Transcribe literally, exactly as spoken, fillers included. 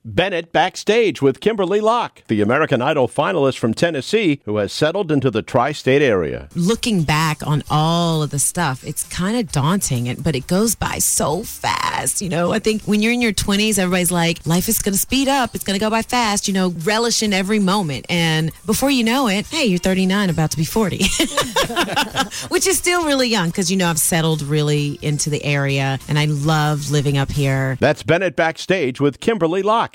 Bennett backstage with Kimberly Locke, the American Idol finalist from Tennessee who has settled into the tri-state area. Looking back on all of the stuff, it's kind of daunting, but it goes by so fast. You know, I think when you're in your twenties, everybody's like, life is going to speed up. It's going to go by fast, you know, relish in every moment. And before you know it, hey, you're thirty-nine, about to be forty, which is still really young because, you know, I've settled really into the area and I love living up here. That's Bennett backstage with Kimberly Locke.